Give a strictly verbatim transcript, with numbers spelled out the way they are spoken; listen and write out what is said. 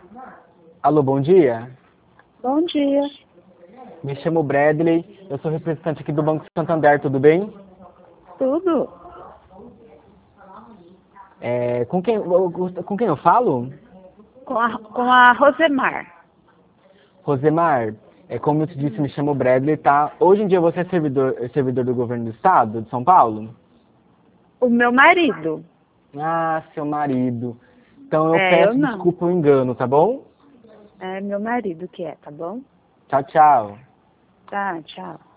Alô, bom dia. Bom dia. Me chamo Bradley, eu sou representante aqui do Banco Santander, tudo bem? Tudo? É, com, quem, com quem eu falo? Com a, com a Rosemar. Rosemar, é, como eu te disse, me chamo Bradley, tá? Hoje em dia você é servidor, é servidor do governo do estado de São Paulo? O meu marido. Ah, seu marido. Então eu É, eu peço não. desculpa o engano, tá bom? É meu marido que é, tá bom? Tchau, tchau. Tá, tchau.